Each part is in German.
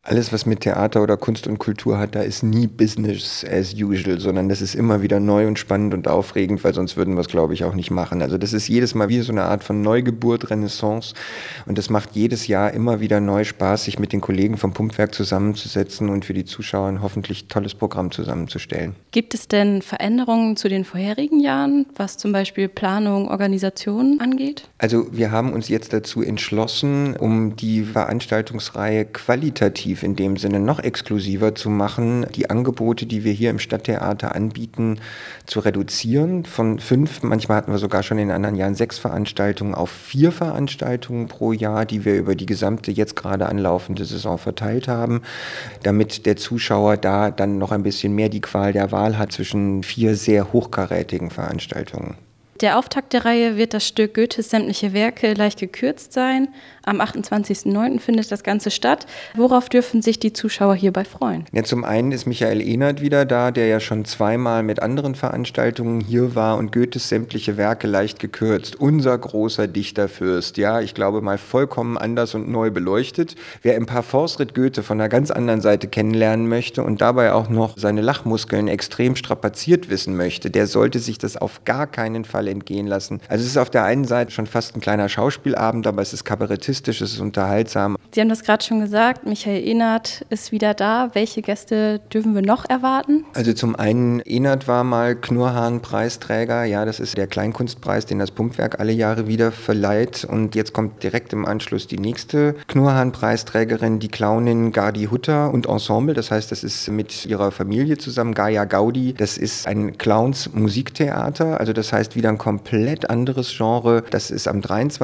Alles, was mit Theater oder Kunst und Kultur hat, da ist nie Business as usual, sondern das ist immer wieder neu und spannend und aufregend, weil sonst würden wir es, glaube ich, auch nicht machen. Also das ist jedes Mal wie so eine Art von Neugeburt, Renaissance, und das macht jedes Jahr immer wieder neu Spaß, sich mit den Kollegen vom Pumpwerk zusammenzusetzen und für die Zuschauer ein hoffentlich tolles Programm zusammenzustellen. Gibt es denn Veränderungen zu den vorherigen Jahren, was zum Beispiel Planung, Organisation angeht? Also wir haben uns jetzt dazu entschlossen, um die Veranstaltungsreihe qualitativ in dem Sinne noch exklusiver zu machen, die Angebote, die wir hier im Stadttheater anbieten, zu reduzieren von 5, manchmal hatten wir sogar schon in den anderen Jahren 6 Veranstaltungen, auf 4 Veranstaltungen pro Jahr, die wir über die gesamte jetzt gerade anlaufende Saison verteilt haben, damit der Zuschauer da dann noch ein bisschen mehr die Qual der Wahl hat zwischen 4 sehr hochkarätigen Veranstaltungen. Der Auftakt der Reihe wird das Stück Goethes sämtliche Werke leicht gekürzt sein. Am 28.09. findet das Ganze statt. Worauf dürfen sich die Zuschauer hierbei freuen? Ja, zum einen ist Michael Ehnert wieder da, der ja schon zweimal mit anderen Veranstaltungen hier war und Goethes sämtliche Werke leicht gekürzt. Unser großer Dichterfürst, ja, ich glaube mal vollkommen anders und neu beleuchtet. Wer im Parforce-Ritt Goethe von einer ganz anderen Seite kennenlernen möchte und dabei auch noch seine Lachmuskeln extrem strapaziert wissen möchte, der sollte sich das auf gar keinen Fall entgehen lassen. Also es ist auf der einen Seite schon fast ein kleiner Schauspielabend, aber es ist kabarettistisch, es ist unterhaltsam. Sie haben das gerade schon gesagt, Michael Ehnert ist wieder da. Welche Gäste dürfen wir noch erwarten? Also zum einen, Ehnert war mal Knurrhahn-Preisträger. Ja, das ist der Kleinkunstpreis, den das Pumpwerk alle Jahre wieder verleiht. Und jetzt kommt direkt im Anschluss die nächste Knurrhahn-Preisträgerin, die Clownin Gardi Hutter und Ensemble. Das heißt, das ist mit ihrer Familie zusammen, Gaia Gaudi. Das ist ein Clowns-Musiktheater. Also das heißt wieder ein komplett anderes Genre. Das ist am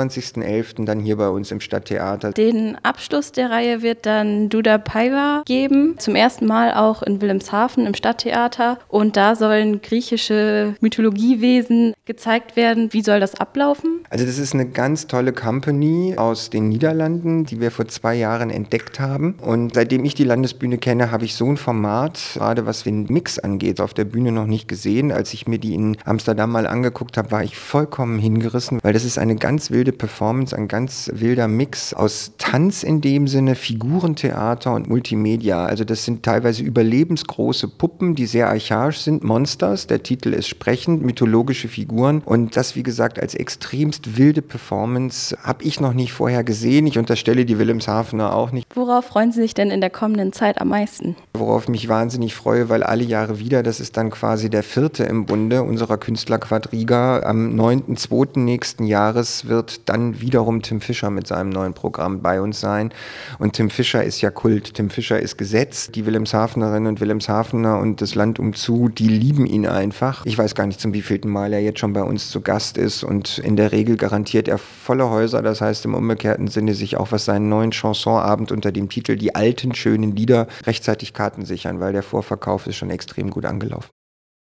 23.11. dann hier bei uns im Stadttheater. Den Abschluss der Reihe wird dann Duda Paiva geben, zum ersten Mal auch in Wilhelmshaven im Stadttheater. Und da sollen griechische Mythologiewesen gezeigt werden. Wie soll das ablaufen? Also das ist eine ganz tolle Company aus den Niederlanden, die wir vor 2 Jahren entdeckt haben. Und seitdem ich die Landesbühne kenne, habe ich so ein Format, gerade was den Mix angeht, auf der Bühne noch nicht gesehen. Als ich mir die in Amsterdam mal angeguckt habe, war ich vollkommen hingerissen, weil das ist eine ganz wilde Performance, ein ganz wilder Mix aus Tanz in dem Sinne, Figurentheater und Multimedia. Also das sind teilweise überlebensgroße Puppen, die sehr archaisch sind, Monsters, der Titel ist sprechend, mythologische Figuren, und das, wie gesagt, als extremst wilde Performance habe ich noch nicht vorher gesehen. Ich unterstelle die Wilhelmshavener auch nicht. Worauf freuen Sie sich denn in der kommenden Zeit am meisten? Worauf ich mich wahnsinnig freue, weil alle Jahre wieder, das ist dann quasi der 4. im Bunde unserer Künstlerquadriga. Am 9.2. nächsten Jahres wird dann wiederum Tim Fischer mit seinem neuen Programm bei uns sein. Und Tim Fischer ist ja Kult, Tim Fischer ist Gesetz. Die Wilhelmshavenerinnen und Wilhelmshavener und das Land umzu, die lieben ihn einfach. Ich weiß gar nicht, zum wievielten Mal er jetzt schon bei uns zu Gast ist, und in der Regel garantiert er volle Häuser. Das heißt im umgekehrten Sinne sich auch, was seinen neuen Chansonabend unter dem Titel Die alten schönen Lieder, rechtzeitig Karten sichern, weil der Vorverkauf ist schon extrem gut angelaufen.